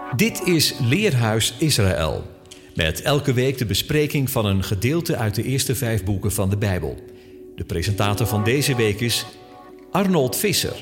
Dit is Leerhuis Israël. Met elke week de bespreking van een gedeelte uit de eerste 5 boeken van de Bijbel. De presentator van deze week is Arnold Visser.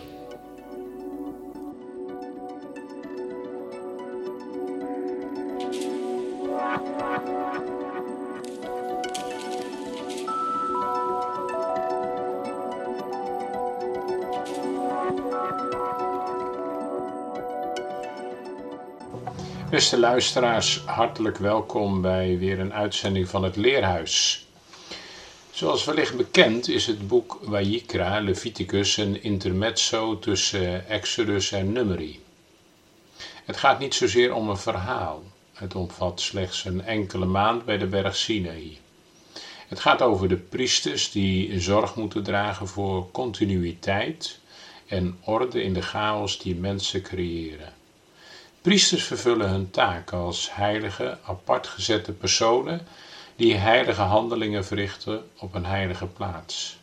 Beste luisteraars, hartelijk welkom bij weer een uitzending van het Leerhuis. Zoals wellicht bekend is het boek Vayikra, Leviticus, een intermezzo tussen Exodus en Numeri. Het gaat niet zozeer om een verhaal. Het omvat slechts een enkele maand bij de berg Sinaï. Het gaat over de priesters die zorg moeten dragen voor continuïteit en orde in de chaos die mensen creëren. Priesters vervullen hun taak als heilige, apart gezette personen die heilige handelingen verrichten op een heilige plaats.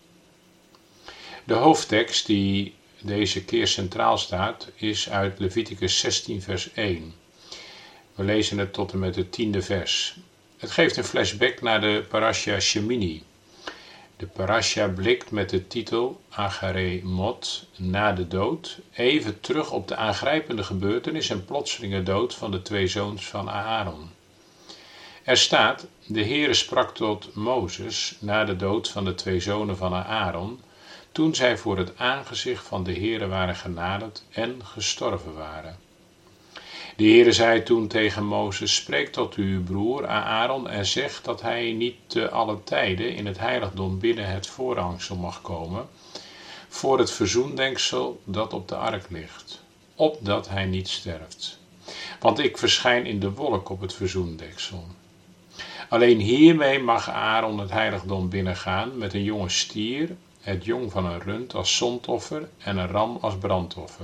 De hoofdtekst die deze keer centraal staat is uit Leviticus 16 vers 1. We lezen het tot en met het 10e vers. Het geeft een flashback naar de parasha Shemini. De parasha blikt met de titel Acharei Mot, na de dood, even terug op de aangrijpende gebeurtenis en plotselinge dood van de 2 zoons van Aaron. Er staat, de Heere sprak tot Mozes na de dood van de 2 zonen van Aaron, toen zij voor het aangezicht van de Heere waren genaderd en gestorven waren. De Heere zei toen tegen Mozes, spreek tot uw broer Aaron en zeg dat hij niet te alle tijden in het heiligdom binnen het voorhangsel mag komen, voor het verzoendenksel dat op de ark ligt, opdat hij niet sterft. Want ik verschijn in de wolk op het verzoendeksel. Alleen hiermee mag Aaron het heiligdom binnengaan met een jonge stier, het jong van een rund als zondoffer en een ram als brandoffer.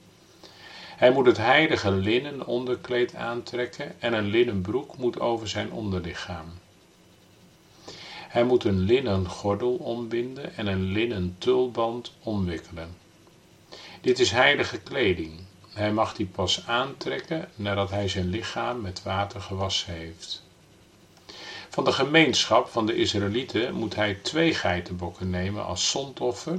Hij moet het heilige linnen onderkleed aantrekken en een linnen broek moet over zijn onderlichaam. Hij moet een linnen gordel ombinden en een linnen tulband omwikkelen. Dit is heilige kleding. Hij mag die pas aantrekken nadat hij zijn lichaam met water gewassen heeft. Van de gemeenschap van de Israëlieten moet hij 2 geitenbokken nemen als zondoffer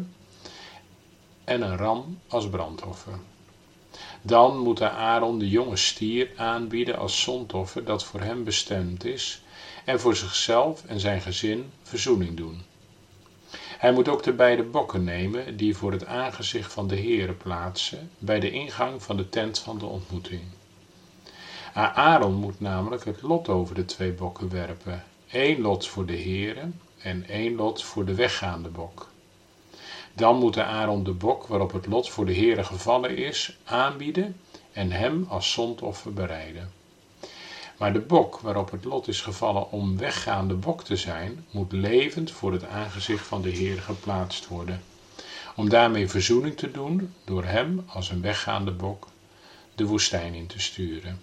en een ram als brandoffer. Dan moet Aaron de jonge stier aanbieden als zondoffer dat voor hem bestemd is en voor zichzelf en zijn gezin verzoening doen. Hij moet ook de beide bokken nemen die voor het aangezicht van de Heere plaatsen bij de ingang van de tent van de ontmoeting. Aaron moet namelijk het lot over de 2 bokken werpen, 1 lot voor de Heere en 1 lot voor de weggaande bok. Dan moet Aaron de bok waarop het lot voor de Heere gevallen is, aanbieden en hem als zondoffer bereiden. Maar de bok waarop het lot is gevallen om weggaande bok te zijn, moet levend voor het aangezicht van de Heere geplaatst worden, om daarmee verzoening te doen door hem als een weggaande bok de woestijn in te sturen.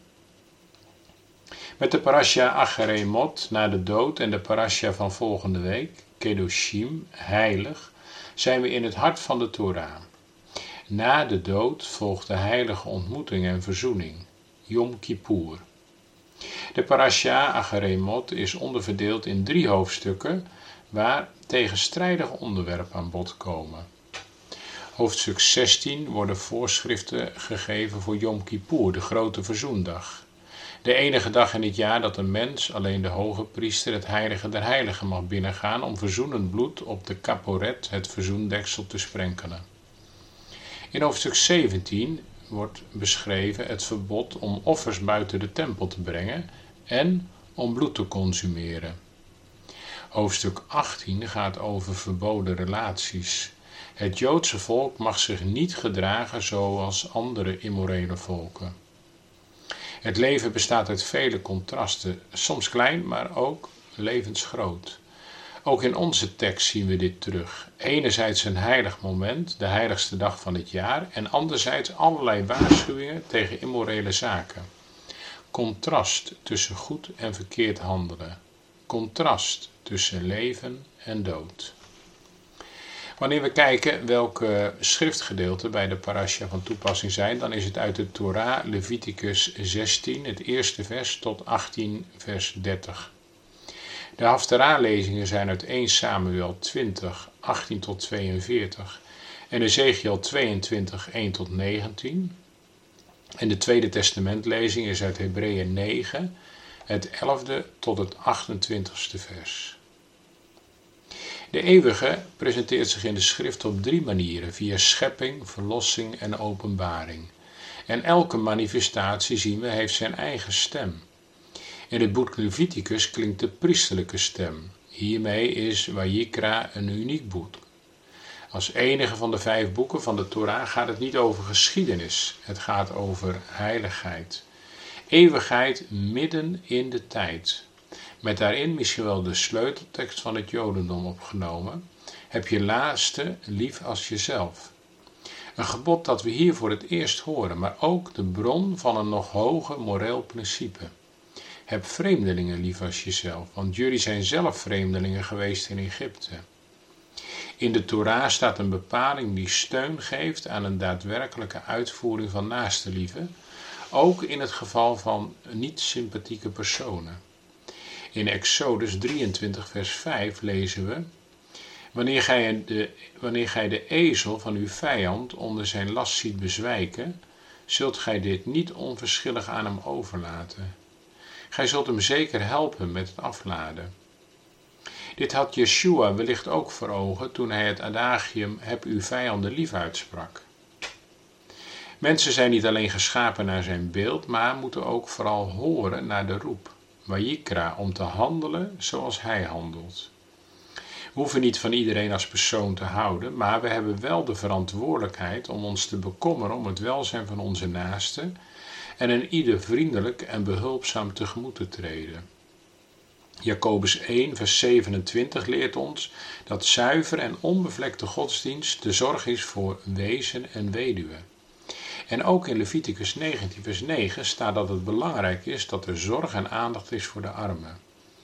Met de parasha Acharei Mot, na de dood, en de parasha van volgende week, Kedoshim, heilig, zijn we in het hart van de Torah. Na de dood volgt de heilige ontmoeting en verzoening, Yom Kippur. De parasha Acharei Mot is onderverdeeld in 3 hoofdstukken waar tegenstrijdige onderwerpen aan bod komen. Hoofdstuk 16 worden voorschriften gegeven voor Yom Kippur, de grote verzoendag. De enige dag in het jaar dat een mens, alleen de hoge priester, het heilige der heiligen mag binnengaan om verzoenend bloed op de kaporet, het verzoendeksel, te sprenkelen. In hoofdstuk 17 wordt beschreven het verbod om offers buiten de tempel te brengen en om bloed te consumeren. Hoofdstuk 18 gaat over verboden relaties. Het Joodse volk mag zich niet gedragen zoals andere immorele volken. Het leven bestaat uit vele contrasten, soms klein, maar ook levensgroot. Ook in onze tekst zien we dit terug. Enerzijds een heilig moment, de heiligste dag van het jaar, en anderzijds allerlei waarschuwingen tegen immorele zaken. Contrast tussen goed en verkeerd handelen. Contrast tussen leven en dood. Wanneer we kijken welke schriftgedeelten bij de parasha van toepassing zijn, dan is het uit de Torah Leviticus 16, het eerste vers, tot 18, vers 30. De Haftarah-lezingen zijn uit 1 Samuel 20, 18 tot 42 en Ezekiel 22, 1 tot 19. En de Tweede Testamentlezing is uit Hebreeën 9, het 11e tot het 28ste vers. De Eeuwige presenteert zich in de schrift op 3 manieren, via schepping, verlossing en openbaring. En elke manifestatie, zien we, heeft zijn eigen stem. In het boek Leviticus klinkt de priesterlijke stem. Hiermee is Vayikra een uniek boek. Als enige van de 5 boeken van de Torah gaat het niet over geschiedenis, het gaat over heiligheid. Eeuwigheid midden in de tijd. Met daarin misschien wel de sleuteltekst van het Jodendom opgenomen. Heb je naaste lief als jezelf. Een gebod dat we hier voor het eerst horen, maar ook de bron van een nog hoger moreel principe. Heb vreemdelingen lief als jezelf, want jullie zijn zelf vreemdelingen geweest in Egypte. In de Torah staat een bepaling die steun geeft aan een daadwerkelijke uitvoering van naastenliefde, ook in het geval van niet-sympathieke personen. In Exodus 23 vers 5 lezen we: Wanneer gij de ezel van uw vijand onder zijn last ziet bezwijken, zult gij dit niet onverschillig aan hem overlaten. Gij zult hem zeker helpen met het afladen. Dit had Yeshua wellicht ook voor ogen toen hij het adagium heb uw vijanden lief uitsprak. Mensen zijn niet alleen geschapen naar zijn beeld, maar moeten ook vooral horen naar de roep, Vayikra, om te handelen zoals hij handelt. We hoeven niet van iedereen als persoon te houden, maar we hebben wel de verantwoordelijkheid om ons te bekommeren om het welzijn van onze naasten en een ieder vriendelijk en behulpzaam tegemoet te treden. Jacobus 1 vers 27 leert ons dat zuiver en onbevlekte godsdienst de zorg is voor wezen en weduwe. En ook in Leviticus 19 vers 9 staat dat het belangrijk is dat er zorg en aandacht is voor de armen.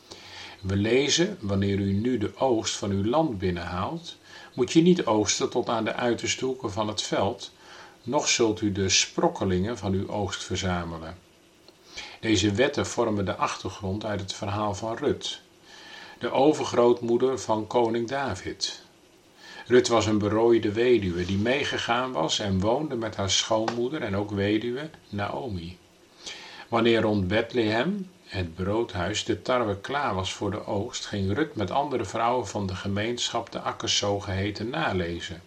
We lezen: wanneer u nu de oogst van uw land binnenhaalt, moet je niet oogsten tot aan de uiterste hoeken van het veld, noch zult u de sprokkelingen van uw oogst verzamelen. Deze wetten vormen de achtergrond uit het verhaal van Rut, de overgrootmoeder van koning David. Rut was een berooide weduwe die meegegaan was en woonde met haar schoonmoeder en ook weduwe Naomi. Wanneer rond Bethlehem, het broodhuis, de tarwe klaar was voor de oogst, ging Rut met andere vrouwen van de gemeenschap de akkers zogeheten nalezen.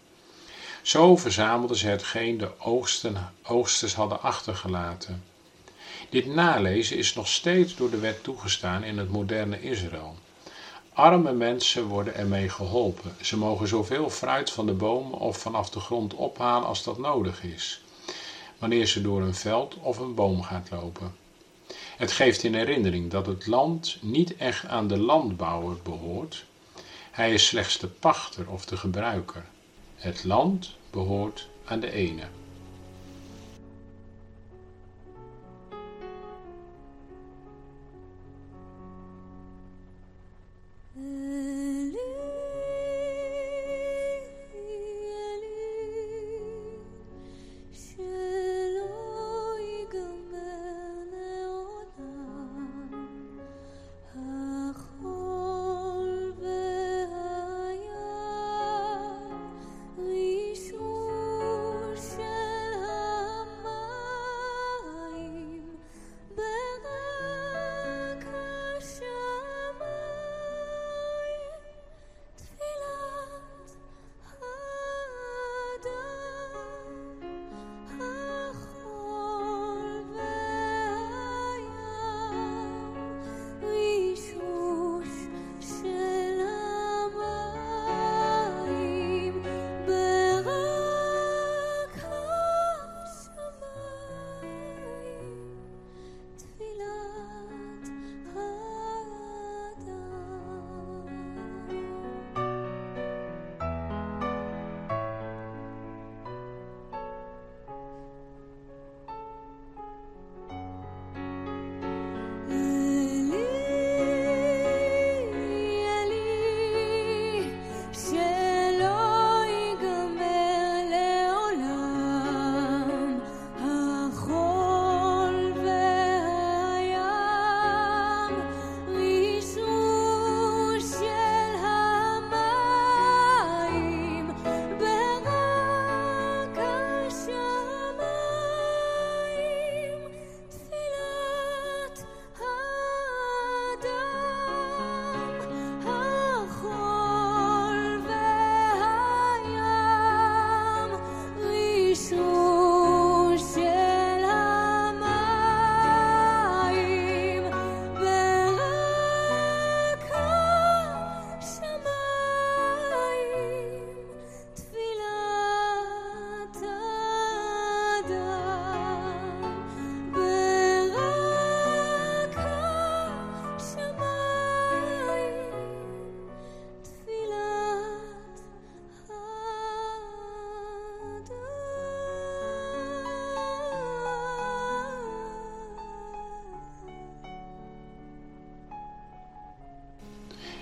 Zo verzamelden ze hetgeen de oogsters hadden achtergelaten. Dit nalezen is nog steeds door de wet toegestaan in het moderne Israël. Arme mensen worden ermee geholpen. Ze mogen zoveel fruit van de bomen of vanaf de grond ophalen als dat nodig is, wanneer ze door een veld of een boom gaat lopen. Het geeft in herinnering dat het land niet echt aan de landbouwer behoort. Hij is slechts de pachter of de gebruiker. Het land behoort aan de ene. Shall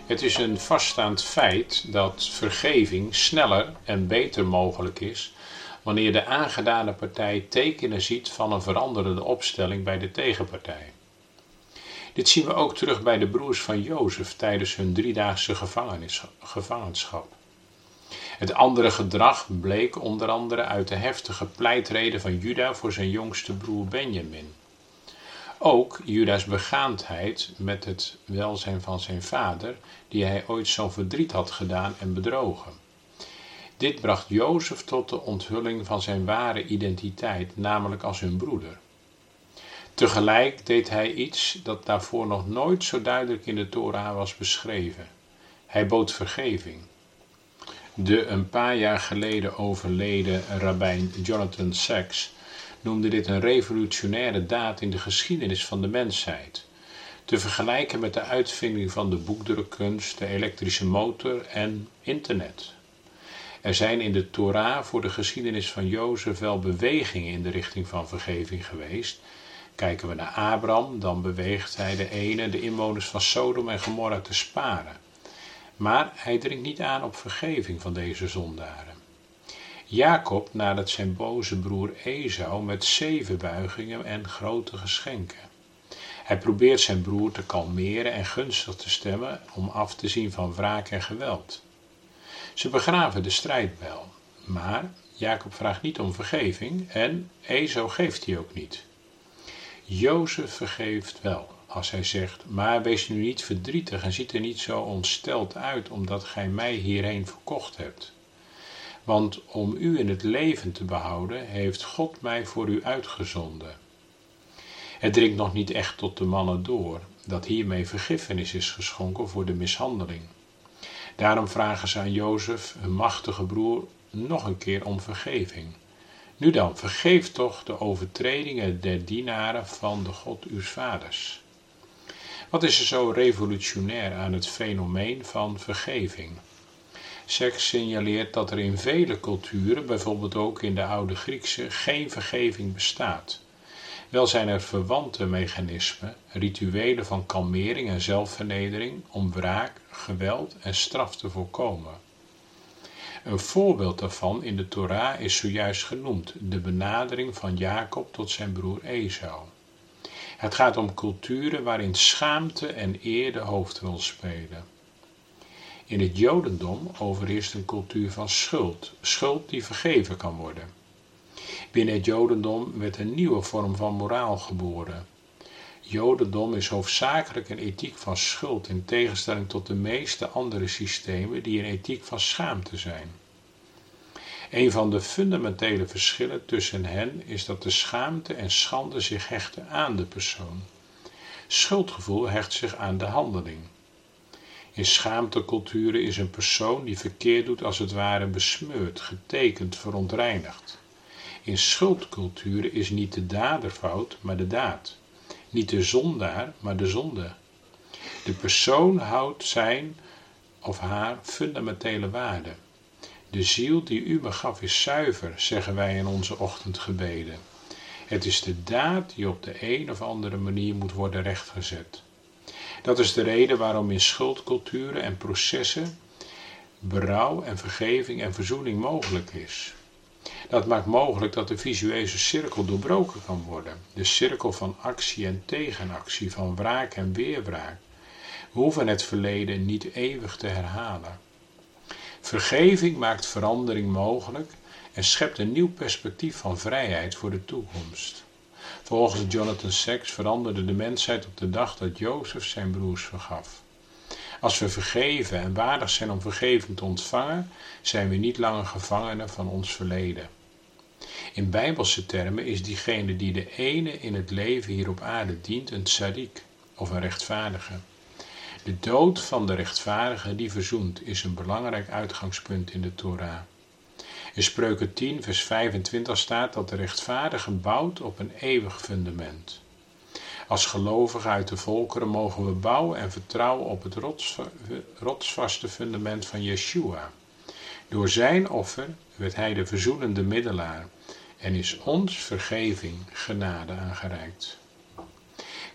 Het is een vaststaand feit dat vergeving sneller en beter mogelijk is wanneer de aangedane partij tekenen ziet van een veranderende opstelling bij de tegenpartij. Dit zien we ook terug bij de broers van Jozef tijdens hun 3-daagse gevangenschap. Het andere gedrag bleek onder andere uit de heftige pleitreden van Juda voor zijn jongste broer Benjamin. Ook Juda's begaandheid met het welzijn van zijn vader, die hij ooit zo'n verdriet had gedaan en bedrogen. Dit bracht Jozef tot de onthulling van zijn ware identiteit, namelijk als hun broeder. Tegelijk deed hij iets dat daarvoor nog nooit zo duidelijk in de Torah was beschreven. Hij bood vergeving. De een paar jaar geleden overleden rabbijn Jonathan Sacks noemde dit een revolutionaire daad in de geschiedenis van de mensheid, te vergelijken met de uitvinding van de boekdrukkunst, de elektrische motor en internet. Er zijn in de Torah voor de geschiedenis van Jozef wel bewegingen in de richting van vergeving geweest. Kijken we naar Abraham, dan beweegt hij de inwoners van Sodom en Gomorra te sparen. Maar hij dringt niet aan op vergeving van deze zondaren. Jacob nadert zijn boze broer Esau met 7 buigingen en grote geschenken. Hij probeert zijn broer te kalmeren en gunstig te stemmen om af te zien van wraak en geweld. Ze begraven de strijdbijl, maar Jacob vraagt niet om vergeving en Esau geeft die ook niet. Jozef vergeeft wel, als hij zegt, maar wees nu niet verdrietig en ziet er niet zo ontsteld uit omdat gij mij hierheen verkocht hebt. Want om u in het leven te behouden, heeft God mij voor u uitgezonden. Het dringt nog niet echt tot de mannen door, dat hiermee vergiffenis is geschonken voor de mishandeling. Daarom vragen ze aan Jozef, hun machtige broer, nog een keer om vergeving. Nu dan, vergeef toch de overtredingen der dienaren van de God uws vaders. Wat is er zo revolutionair aan het fenomeen van vergeving? Sacks signaleert dat er in vele culturen, bijvoorbeeld ook in de oude Griekse, geen vergeving bestaat. Wel zijn er verwante mechanismen, rituelen van kalmering en zelfvernedering om wraak, geweld en straf te voorkomen. Een voorbeeld daarvan in de Torah is zojuist genoemd, de benadering van Jacob tot zijn broer Esau. Het gaat om culturen waarin schaamte en eer de hoofdrol spelen. In het Jodendom overheerst een cultuur van schuld die vergeven kan worden. Binnen het Jodendom werd een nieuwe vorm van moraal geboren. Jodendom is hoofdzakelijk een ethiek van schuld in tegenstelling tot de meeste andere systemen die een ethiek van schaamte zijn. Een van de fundamentele verschillen tussen hen is dat de schaamte en schande zich hechten aan de persoon. Schuldgevoel hecht zich aan de handeling. In schaamteculturen is een persoon die verkeerd doet als het ware besmeurd, getekend, verontreinigd. In schuldculturen is niet de dader fout, maar de daad. Niet de zondaar, maar de zonde. De persoon houdt zijn of haar fundamentele waarde. De ziel die u me gaf is zuiver, zeggen wij in onze ochtendgebeden. Het is de daad die op de een of andere manier moet worden rechtgezet. Dat is de reden waarom in schuldculturen en processen berouw en vergeving en verzoening mogelijk is. Dat maakt mogelijk dat de visuele cirkel doorbroken kan worden. De cirkel van actie en tegenactie, van wraak en weerwraak. We hoeven het verleden niet eeuwig te herhalen. Vergeving maakt verandering mogelijk en schept een nieuw perspectief van vrijheid voor de toekomst. Volgens Jonathan Sacks veranderde de mensheid op de dag dat Jozef zijn broers vergaf. Als we vergeven en waardig zijn om vergeving te ontvangen, zijn we niet langer gevangenen van ons verleden. In bijbelse termen is diegene die de ene in het leven hier op aarde dient een tzadik of een rechtvaardige. De dood van de rechtvaardige die verzoent is een belangrijk uitgangspunt in de Torah. In Spreuken 10 vers 25 staat dat de rechtvaardige bouwt op een eeuwig fundament. Als gelovigen uit de volkeren mogen we bouwen en vertrouwen op het rotsvaste fundament van Yeshua. Door zijn offer werd hij de verzoenende middelaar en is ons vergeving, genade aangereikt.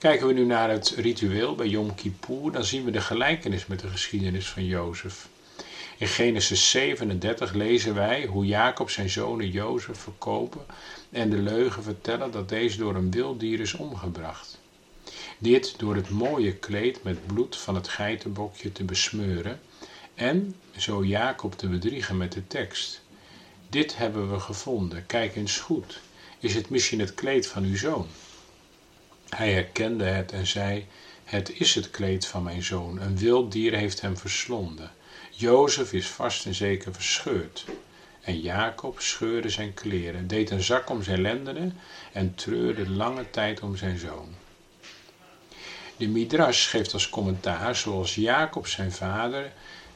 Kijken we nu naar het ritueel bij Yom Kippur, dan zien we de gelijkenis met de geschiedenis van Jozef. In Genesis 37 lezen wij hoe Jacob zijn zonen Jozef verkopen en de leugen vertellen dat deze door een wild dier is omgebracht. Dit door het mooie kleed met bloed van het geitenbokje te besmeuren en zo Jacob te bedriegen met de tekst. Dit hebben we gevonden, kijk eens goed. Is het misschien het kleed van uw zoon? Hij herkende het en zei, het is het kleed van mijn zoon, een wild dier heeft hem verslonden. Jozef is vast en zeker verscheurd. En Jacob scheurde zijn kleren, deed een zak om zijn lendenen en treurde lange tijd om zijn zoon. De Midrash geeft als commentaar, zoals Jacob zijn vader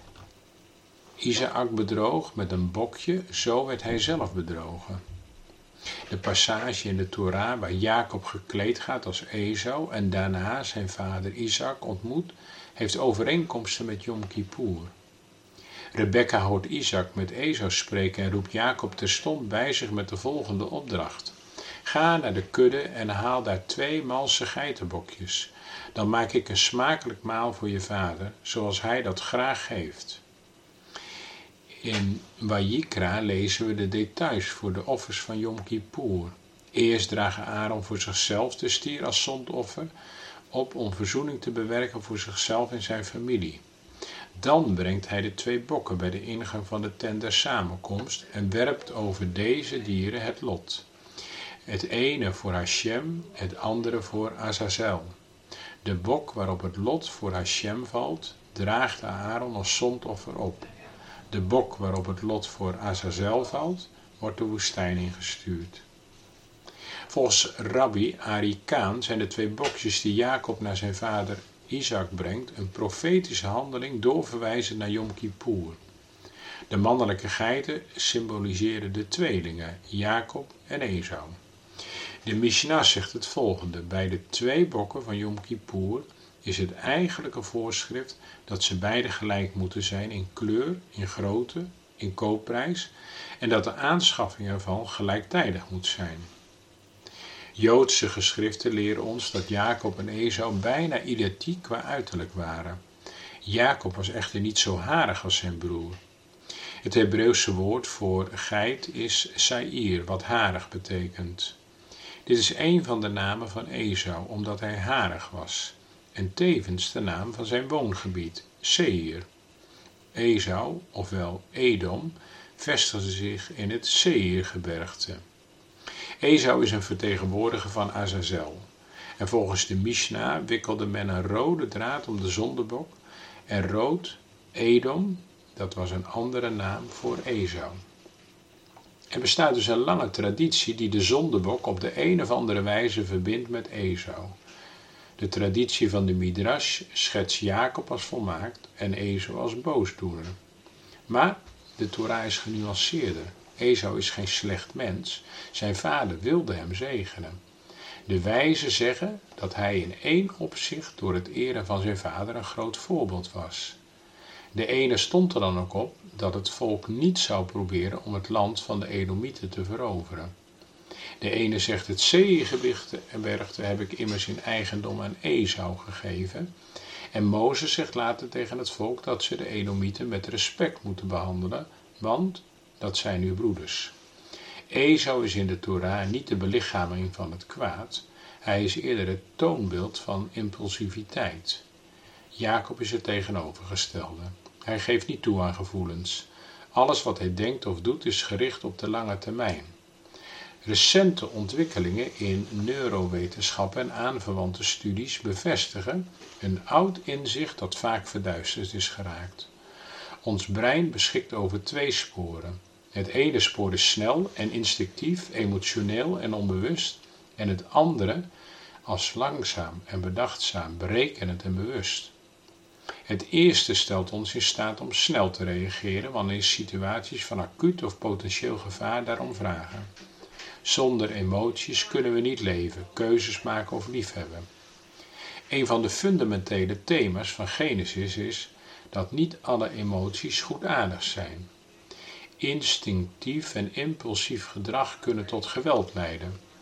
Isaak bedroog met een bokje, zo werd hij zelf bedrogen. De passage in de Torah waar Jacob gekleed gaat als Esau en daarna zijn vader Isaak ontmoet, heeft overeenkomsten met Yom Kippur. Rebekka hoort Isaak met Esau spreken en roept Jacob terstond bij zich met de volgende opdracht. Ga naar de kudde en haal daar 2 malse geitenbokjes. Dan maak ik een smakelijk maal voor je vader, zoals hij dat graag geeft. In Vayikra lezen we de details voor de offers van Yom Kippur. Eerst draagt Aaron voor zichzelf de stier als zondoffer op om verzoening te bewerken voor zichzelf en zijn familie. Dan brengt hij de 2 bokken bij de ingang van de tent der samenkomst en werpt over deze dieren het lot. Het ene voor Hashem, het andere voor Azazel. De bok waarop het lot voor Hashem valt, draagt Aaron als zondoffer op. De bok waarop het lot voor Azazel valt, wordt de woestijn ingestuurd. Volgens Rabbi Ari Kaan zijn de 2 bokjes die Jacob naar zijn vader Isaak brengt een profetische handeling doorverwijzend naar Yom Kippur. De mannelijke geiten symboliseren de tweelingen, Jacob en Esau. De Mishnah zegt het volgende: bij de 2 bokken van Yom Kippur is het eigenlijke voorschrift dat ze beide gelijk moeten zijn in kleur, in grootte, in koopprijs en dat de aanschaffing ervan gelijktijdig moet zijn. Joodse geschriften leren ons dat Jacob en Esau bijna identiek qua uiterlijk waren. Jacob was echter niet zo harig als zijn broer. Het Hebreeuwse woord voor geit is saïr, wat harig betekent. Dit is een van de namen van Esau, omdat hij harig was, en tevens de naam van zijn woongebied, Seir. Esau, ofwel Edom, vestigde zich in het Seirgebergte. Esau is een vertegenwoordiger van Azazel. En volgens de Mishnah wikkelde men een rode draad om de zondebok en rood, Edom, dat was een andere naam voor Esau. Er bestaat dus een lange traditie die de zondebok op de een of andere wijze verbindt met Esau. De traditie van de Midrash schetst Jacob als volmaakt en Esau als boosdoener. Maar de Torah is genuanceerder. Esau is geen slecht mens, zijn vader wilde hem zegenen. De wijzen zeggen dat hij in 1 opzicht door het eren van zijn vader een groot voorbeeld was. De ene stond er dan ook op dat het volk niet zou proberen om het land van de Edomieten te veroveren. De ene zegt het Seirgebergte heb ik immers in eigendom aan Esau gegeven. En Mozes zegt later tegen het volk dat ze de Edomieten met respect moeten behandelen, want dat zijn uw broeders. Esau is in de Torah niet de belichaming van het kwaad, hij is eerder het toonbeeld van impulsiviteit. Jacob is het tegenovergestelde. Hij geeft niet toe aan gevoelens. Alles wat hij denkt of doet is gericht op de lange termijn. Recente ontwikkelingen in neurowetenschappen en aanverwante studies bevestigen een oud inzicht dat vaak verduisterd is geraakt. Ons brein beschikt over 2 sporen. Het ene spoor is snel en instinctief, emotioneel en onbewust, en het andere als langzaam en bedachtzaam, berekenend en bewust. Het eerste stelt ons in staat om snel te reageren wanneer situaties van acuut of potentieel gevaar daarom vragen. Zonder emoties kunnen we niet leven, keuzes maken of liefhebben. Een van de fundamentele thema's van Genesis is dat niet alle emoties goedaardig zijn. Instinctief en impulsief gedrag kunnen tot geweld leiden.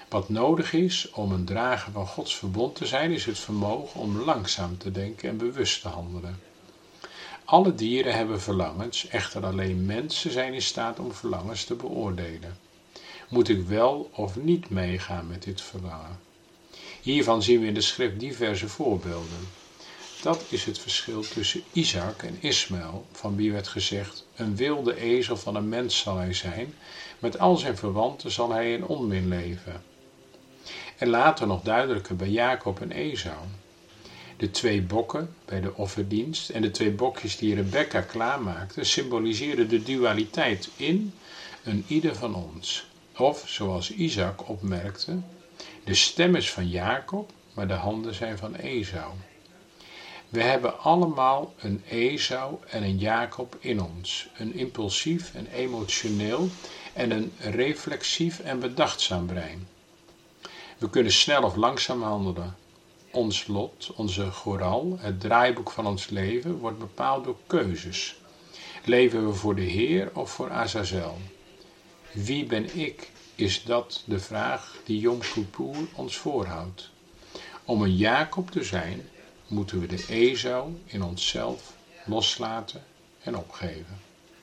Wat nodig is om een drager van Gods verbond te zijn, is het vermogen om langzaam te denken en bewust te handelen. Alle dieren hebben verlangens, echter alleen mensen zijn in staat om verlangens te beoordelen. Moet ik wel of niet meegaan met dit verlangen? Hiervan zien we in de schrift diverse voorbeelden. Dat is het verschil tussen Isaac en Ismaël, van wie werd gezegd: een wilde ezel van een mens zal hij zijn, met al zijn verwanten zal hij in onmin leven. En later nog duidelijker bij Jacob en Esau. De 2 bokken bij de offerdienst en de 2 bokjes die Rebekka klaarmaakte, symboliseerden de dualiteit in een ieder van ons. Of, zoals Isaac opmerkte, de stem is van Jacob, maar de handen zijn van Esau. We hebben allemaal een Esau en een Jacob in ons. Een impulsief en emotioneel en een reflexief en bedachtzaam brein. We kunnen snel of langzaam handelen. Ons lot, onze goral, het draaiboek van ons leven, wordt bepaald door keuzes. Leven we voor de Heer of voor Azazel? Wie ben ik? Is dat de vraag die Yom Kippur ons voorhoudt. Om een Jacob te zijn, moeten we de Esau in onszelf loslaten en opgeven.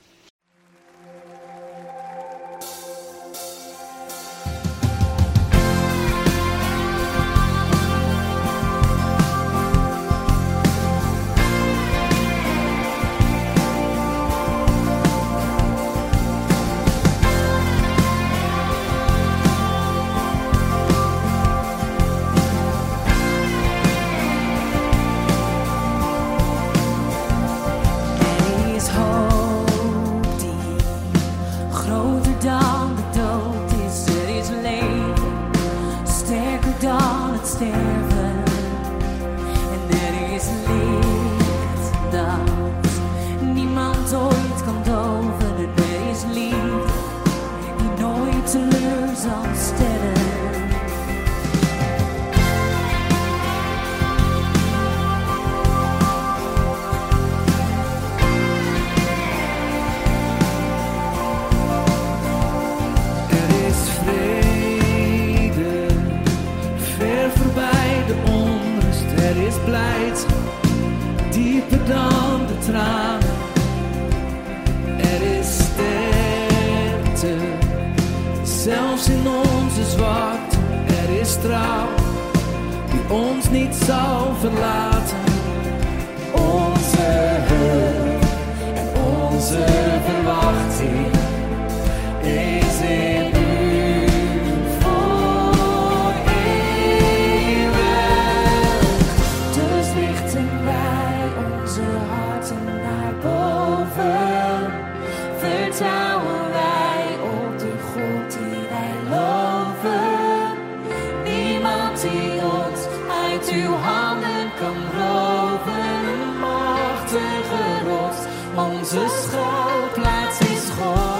Dieper dan de tranen, er is sterkte, zelfs in onze zwakte, er is trouw, die ons niet zal verlaten. Onze hulp en onze verwachting is in u voor eeuwig. Dus richten wij onze harten naar boven, vertrouwen wij op de God die wij loven. Niemand die ons uit uw handen kan roven, een machtige rots, onze schuilplaats is God.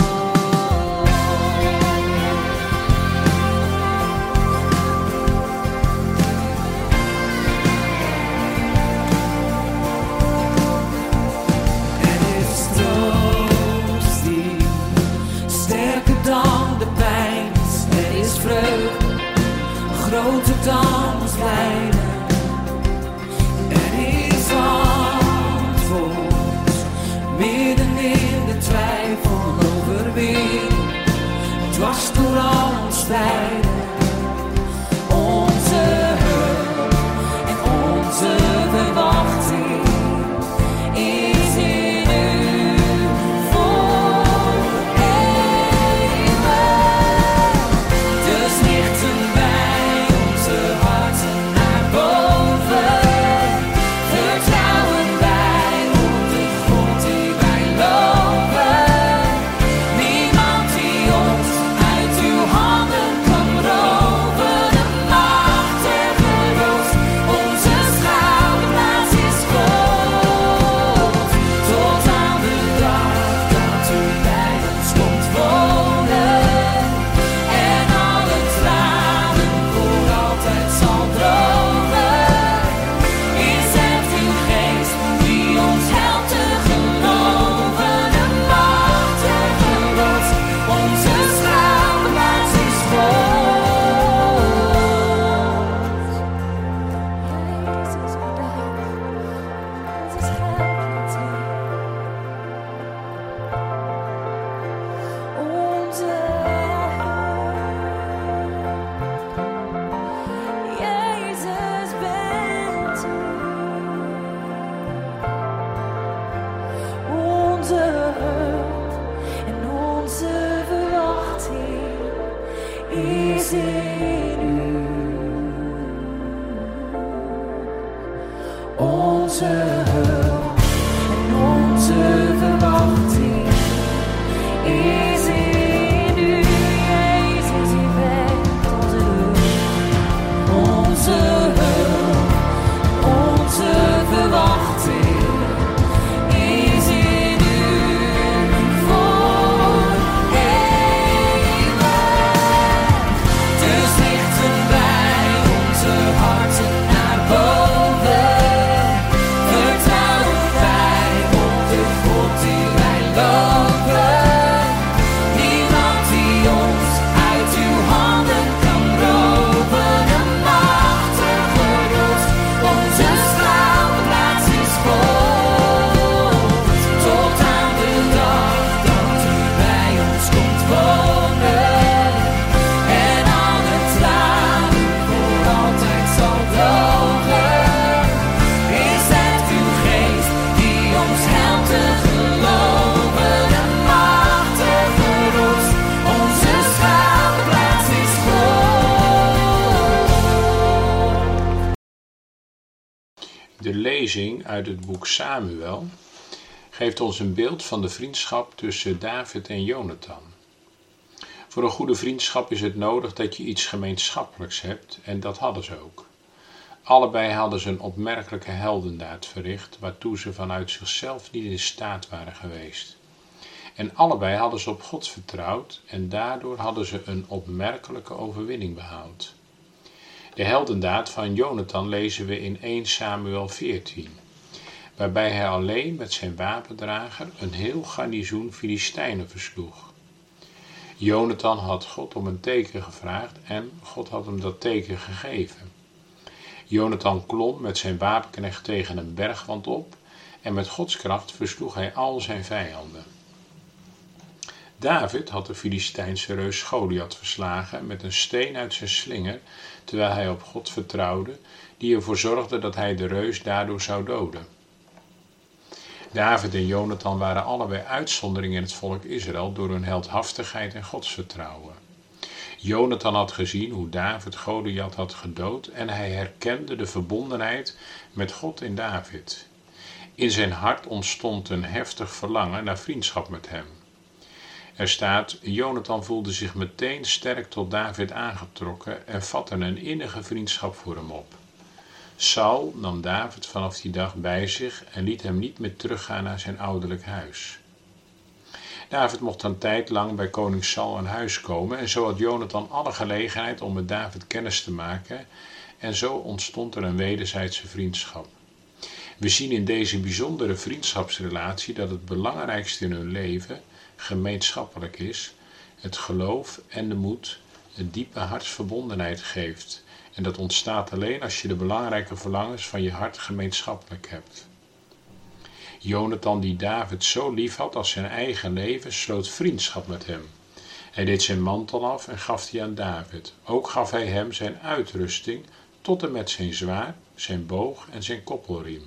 Groter dan ons lijden, er is antwoord, midden in de twijfel overwinning, dwars door al ons strijden. Onze hulp en onze verwachting is in u voor eeuwig. Dus richten wij onze harten naar boven, vertrouwen wij op de God die wij loven. Niemand die ons uit uw handen kan onze hulp en onze verwachting is in u. Jezus, u bent onze hulp, onze hulp, onze verwachting is in u voor eeuwig. Dus richten wij onze harten naar boven, vertrouwen wij op de God die wij loven. Niemand die ons uit uw handen kan roven. De machtige rots, onze schuilplaats is groot. Tot aan de dag dat u bij ons komt wonen en alle tranen voor altijd zal drogen. Is het uw geest die ons helpt te geloven? De machtige rots, onze schuilplaats is groot. De lezing uit het boek Samuel geeft ons een beeld van de vriendschap tussen David en Jonathan. Voor een goede vriendschap is het nodig dat je iets gemeenschappelijks hebt en dat hadden ze ook. Allebei hadden ze een opmerkelijke heldendaad verricht, waartoe ze vanuit zichzelf niet in staat waren geweest. En allebei hadden ze op God vertrouwd en daardoor hadden ze een opmerkelijke overwinning behaald. De heldendaad van Jonathan lezen we in 1 Samuel 14, waarbij hij alleen met zijn wapendrager een heel garnizoen Filistijnen versloeg. Jonathan had God om een teken gevraagd en God had hem dat teken gegeven. Jonathan klom met zijn wapenknecht tegen een bergwand op en met Gods kracht versloeg hij al zijn vijanden. David had de Filistijnse reus Goliath verslagen met een steen uit zijn slinger, terwijl hij op God vertrouwde, die ervoor zorgde dat hij de reus daardoor zou doden. David en Jonathan waren allebei uitzonderingen in het volk Israël door hun heldhaftigheid en godsvertrouwen. Jonathan had gezien hoe David Goliath had gedood en hij herkende de verbondenheid met God in David. In zijn hart ontstond een heftig verlangen naar vriendschap met hem. Er staat, Jonathan voelde zich meteen sterk tot David aangetrokken en vatte een innige vriendschap voor hem op. Saul nam David vanaf die dag bij zich en liet hem niet meer teruggaan naar zijn ouderlijk huis. David mocht een tijd lang bij koning Saul aan huis komen en zo had Jonathan alle gelegenheid om met David kennis te maken en zo ontstond er een wederzijdse vriendschap. We zien in deze bijzondere vriendschapsrelatie dat het belangrijkste in hun leven gemeenschappelijk is, het geloof en de moed, een diepe hartsverbondenheid geeft. En dat ontstaat alleen als je de belangrijke verlangens van je hart gemeenschappelijk hebt. Jonathan, die David zo lief had als zijn eigen leven, sloot vriendschap met hem. Hij deed zijn mantel af en gaf die aan David. Ook gaf hij hem zijn uitrusting tot en met zijn zwaard, zijn boog en zijn koppelriem.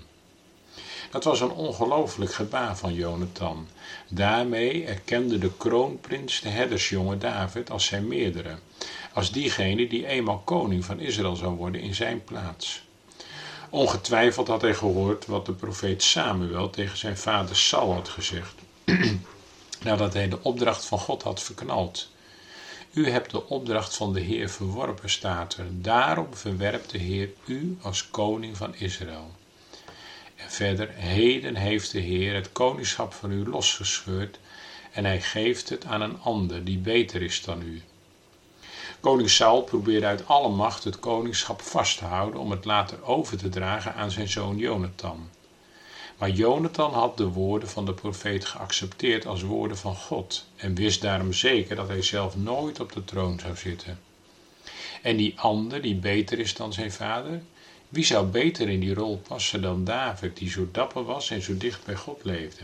Dat was een ongelooflijk gebaar van Jonathan. Daarmee erkende de kroonprins de herdersjongen David als zijn meerdere, als diegene die eenmaal koning van Israël zou worden in zijn plaats. Ongetwijfeld had hij gehoord wat de profeet Samuel tegen zijn vader Saul had gezegd, nadat hij de opdracht van God had verknald. U hebt de opdracht van de Heer verworpen, staat er. Daarom verwerpt de Heer u als koning van Israël. En verder, heden heeft de Heer het koningschap van u losgescheurd en hij geeft het aan een ander die beter is dan u. Koning Saul probeerde uit alle macht het koningschap vast te houden om het later over te dragen aan zijn zoon Jonathan. Maar Jonathan had de woorden van de profeet geaccepteerd als woorden van God en wist daarom zeker dat hij zelf nooit op de troon zou zitten. En die ander die beter is dan zijn vader, wie zou beter in die rol passen dan David, die zo dapper was en zo dicht bij God leefde?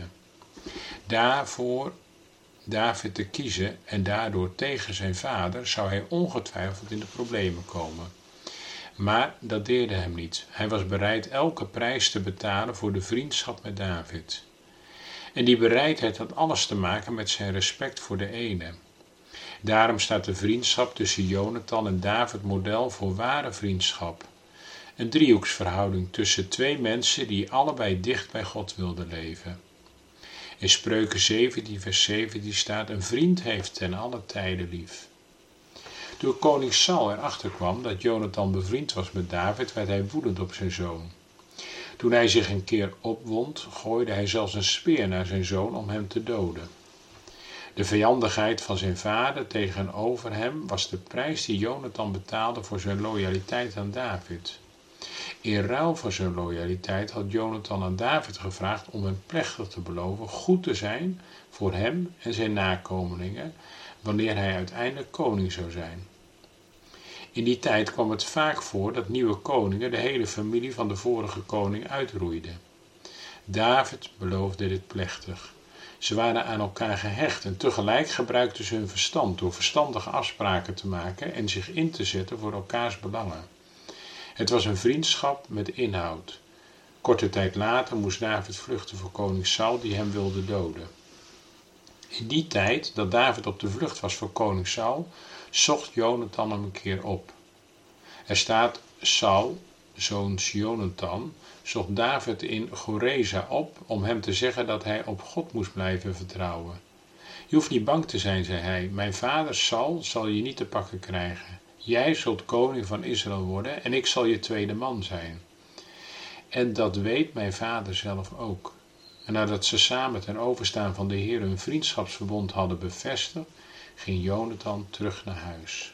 Daarvoor David te kiezen en daardoor tegen zijn vader zou hij ongetwijfeld in de problemen komen. Maar dat deerde hem niet. Hij was bereid elke prijs te betalen voor de vriendschap met David. En die bereidheid had alles te maken met zijn respect voor de ene. Daarom staat de vriendschap tussen Jonathan en David model voor ware vriendschap. Een driehoeksverhouding tussen twee mensen die allebei dicht bij God wilden leven. In Spreuken 17 vers 17 staat: een vriend heeft ten alle tijden lief. Toen koning Saul erachter kwam dat Jonathan bevriend was met David, werd hij woedend op zijn zoon. Toen hij zich een keer opwond, gooide hij zelfs een speer naar zijn zoon om hem te doden. De vijandigheid van zijn vader tegenover hem was de prijs die Jonathan betaalde voor zijn loyaliteit aan David. In ruil voor zijn loyaliteit had Jonathan aan David gevraagd om hem plechtig te beloven goed te zijn voor hem en zijn nakomelingen, wanneer hij uiteindelijk koning zou zijn. In die tijd kwam het vaak voor dat nieuwe koningen de hele familie van de vorige koning uitroeiden. David beloofde dit plechtig. Ze waren aan elkaar gehecht en tegelijk gebruikten ze hun verstand door verstandige afspraken te maken en zich in te zetten voor elkaars belangen. Het was een vriendschap met inhoud. Korte tijd later moest David vluchten voor koning Saul die hem wilde doden. In die tijd dat David op de vlucht was voor koning Saul, zocht Jonathan hem een keer op. Er staat: Saul, zoons Jonathan, zocht David in Goreza op om hem te zeggen dat hij op God moest blijven vertrouwen. Je hoeft niet bang te zijn, zei hij, mijn vader Saul zal je niet te pakken krijgen. Jij zult koning van Israël worden en ik zal je tweede man zijn. En dat weet mijn vader zelf ook. En nadat ze samen ten overstaan van de Heer hun vriendschapsverbond hadden bevestigd, ging Jonathan terug naar huis.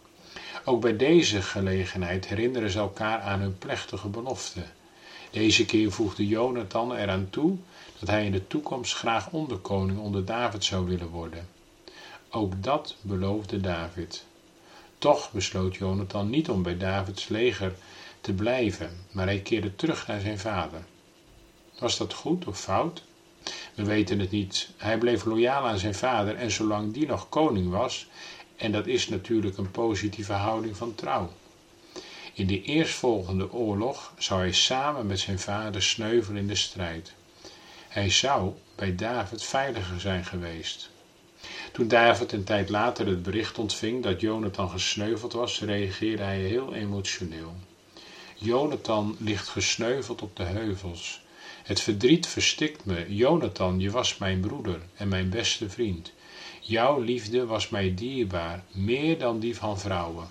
Ook bij deze gelegenheid herinneren ze elkaar aan hun plechtige belofte. Deze keer voegde Jonathan eraan toe dat hij in de toekomst graag onderkoning onder David zou willen worden. Ook dat beloofde David. Toch besloot Jonathan niet om bij Davids leger te blijven, maar hij keerde terug naar zijn vader. Was dat goed of fout? We weten het niet. Hij bleef loyaal aan zijn vader en zolang die nog koning was, en dat is natuurlijk een positieve houding van trouw. In de eerstvolgende oorlog zou hij samen met zijn vader sneuvelen in de strijd. Hij zou bij David veiliger zijn geweest. Toen David een tijd later het bericht ontving dat Jonathan gesneuveld was, reageerde hij heel emotioneel. Jonathan ligt gesneuveld op de heuvels. Het verdriet verstikt me. Jonathan, je was mijn broeder en mijn beste vriend. Jouw liefde was mij dierbaar, meer dan die van vrouwen.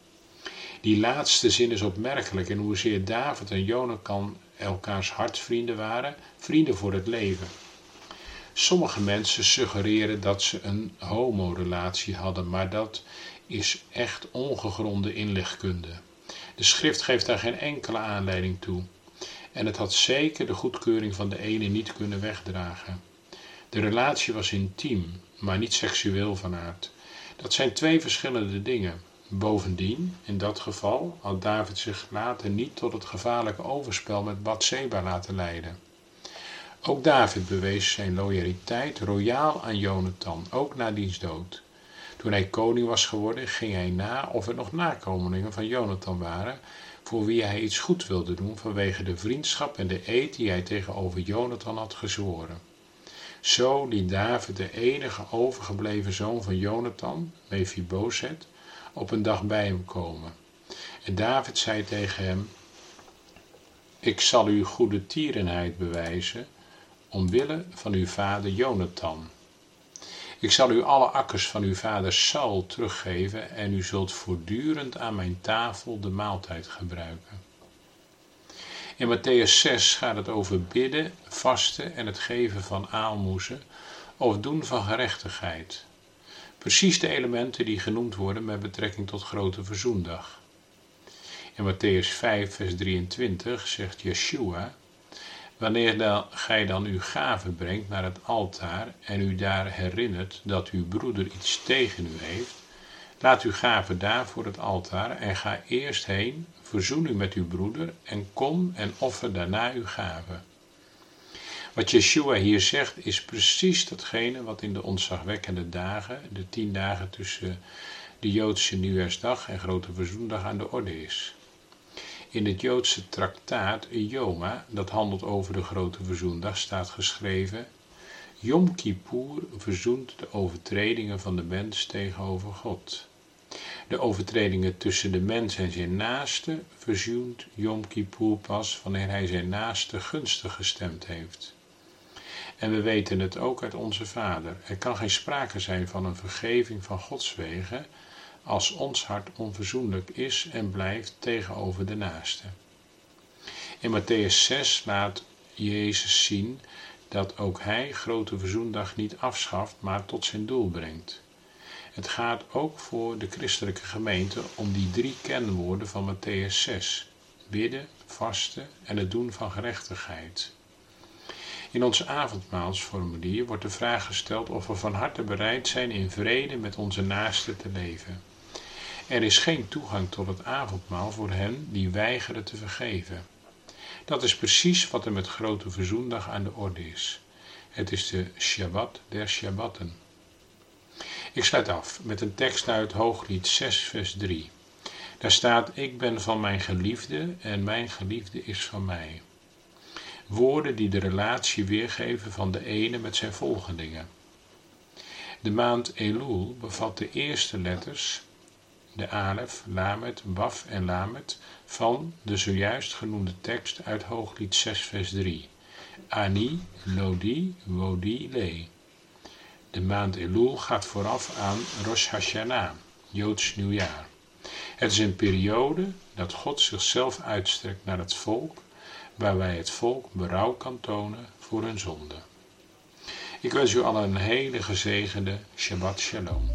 Die laatste zin is opmerkelijk in hoezeer David en Jonathan elkaars hartsvrienden waren, vrienden voor het leven. Sommige mensen suggereren dat ze een homorelatie hadden, maar dat is echt ongegronde inlegkunde. De schrift geeft daar geen enkele aanleiding toe. En het had zeker de goedkeuring van de ene niet kunnen wegdragen. De relatie was intiem, maar niet seksueel van aard. Dat zijn twee verschillende dingen. Bovendien, in dat geval, had David zich later niet tot het gevaarlijke overspel met Batseba laten leiden. Ook David bewees zijn loyaliteit royaal aan Jonathan, ook na diens dood. Toen hij koning was geworden, ging hij na of er nog nakomelingen van Jonathan waren, voor wie hij iets goed wilde doen vanwege de vriendschap en de eed die hij tegenover Jonathan had gezworen. Zo liet David de enige overgebleven zoon van Jonathan, Mephibozet, op een dag bij hem komen. En David zei tegen hem: ik zal u goede tierenheid bewijzen, omwille van uw vader Jonathan. Ik zal u alle akkers van uw vader Saul teruggeven en u zult voortdurend aan mijn tafel de maaltijd gebruiken. In Mattheüs 6 gaat het over bidden, vasten en het geven van aalmoezen of doen van gerechtigheid. Precies de elementen die genoemd worden met betrekking tot Grote Verzoendag. In Mattheüs 5 vers 23 zegt Yeshua: wanneer gij dan uw gave brengt naar het altaar en u daar herinnert dat uw broeder iets tegen u heeft, laat uw gave daar voor het altaar en ga eerst heen, verzoen u met uw broeder en kom en offer daarna uw gave. Wat Yeshua hier zegt is precies datgene wat in de ontzagwekkende dagen, de 10 dagen tussen de Joodse Nieuwjaarsdag en Grote Verzoendag aan de orde is. In het Joodse traktaat Yoma, dat handelt over de Grote Verzoendag, staat geschreven: Yom Kippur verzoent de overtredingen van de mens tegenover God. De overtredingen tussen de mens en zijn naaste verzoent Yom Kippur pas wanneer hij zijn naaste gunstig gestemd heeft. En we weten het ook uit onze Vader. Er kan geen sprake zijn van een vergeving van Gods wegen als ons hart onverzoenlijk is en blijft tegenover de naaste. In Matthäus 6 laat Jezus zien dat ook hij Grote Verzoendag niet afschaft, maar tot zijn doel brengt. Het gaat ook voor de christelijke gemeente om die 3 kenwoorden van Matthäus 6. Bidden, vasten en het doen van gerechtigheid. In ons avondmaalsformulier wordt de vraag gesteld of we van harte bereid zijn in vrede met onze naaste te leven. Er is geen toegang tot het avondmaal voor hen die weigeren te vergeven. Dat is precies wat er met Grote Verzoendag aan de orde is. Het is de Shabbat der Shabbatten. Ik sluit af met een tekst uit Hooglied 6 vers 3. Daar staat: ik ben van mijn geliefde en mijn geliefde is van mij. Woorden die de relatie weergeven van de ene met zijn volgelingen. De maand Elul bevat de eerste letters, de Alef, Lamet, Waf en Lamet, van de zojuist genoemde tekst uit Hooglied 6 vers 3. Ani, Lodi, Wodi, Le. De maand Elul gaat vooraf aan Rosh Hashanah, Joods nieuwjaar. Het is een periode dat God zichzelf uitstrekt naar het volk, waarbij het volk berouw kan tonen voor hun zonde. Ik wens u allen een hele gezegende Shabbat Shalom.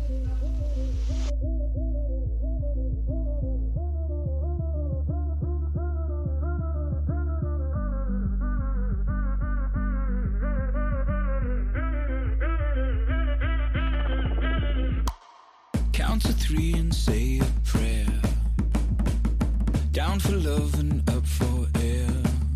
Count to 3 and say a prayer. Down for love and up for air.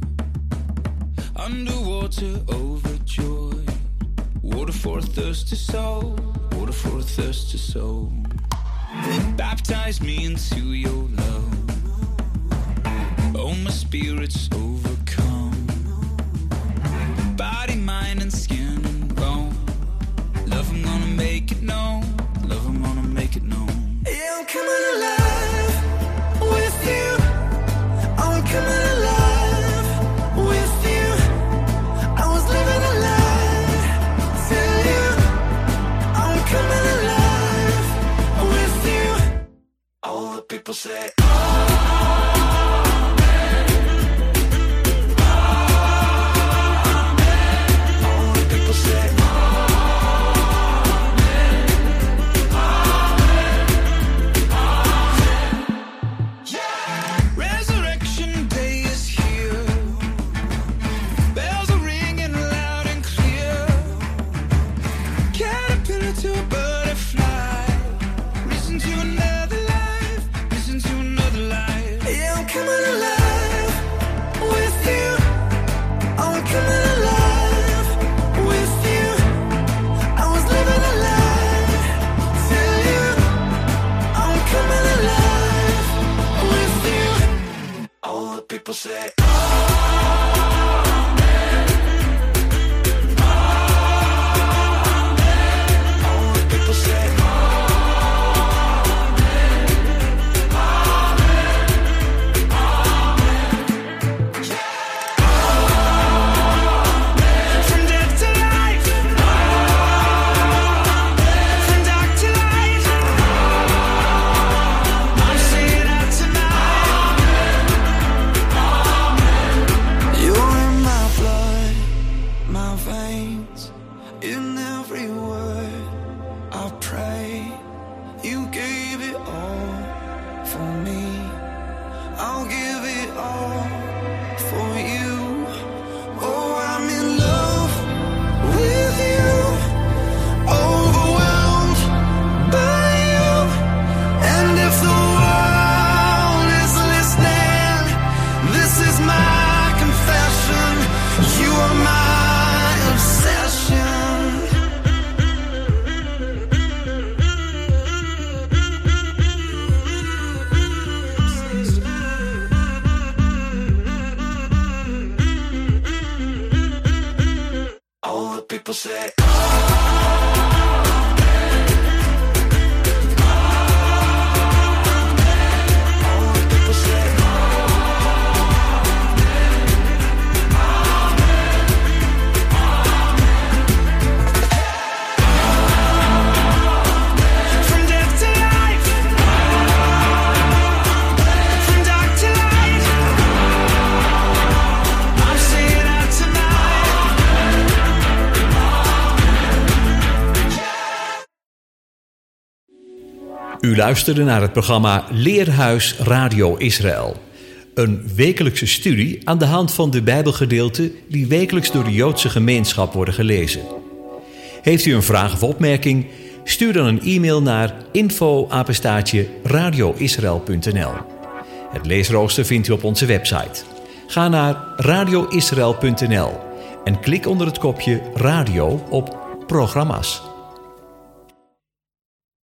Underwater overjoyed. Water for a thirsty soul. Water for a thirsty soul. Baptize me into your love. Oh, my spirit's overcome. Body, mind and skin and bone. Love, I'm gonna make it known. Love, I'm gonna make it known. Yeah, I'm coming alive with you. I'm coming alive with you. I was living a lie till you. I'm coming alive with you. All the people say, people say, in every word I pray, you gave it all for me. I'll give it all for you. Oh, I'm in love with you, overwhelmed by you. And if the world is listening, this is my confession. You are my obsession. All the people say, U luisterde naar het programma Leerhuis Radio Israël. Een wekelijkse studie aan de hand van de Bijbelgedeelten die wekelijks door de Joodse gemeenschap worden gelezen. Heeft u een vraag of opmerking? Stuur dan een e-mail naar info@radioisrael.nl. Het leesrooster vindt u op onze website. Ga naar radioisrael.nl en klik onder het kopje Radio op Programma's.